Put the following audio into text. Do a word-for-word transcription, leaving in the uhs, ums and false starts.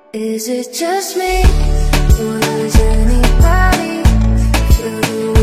Is it just me, or does anybody feel the way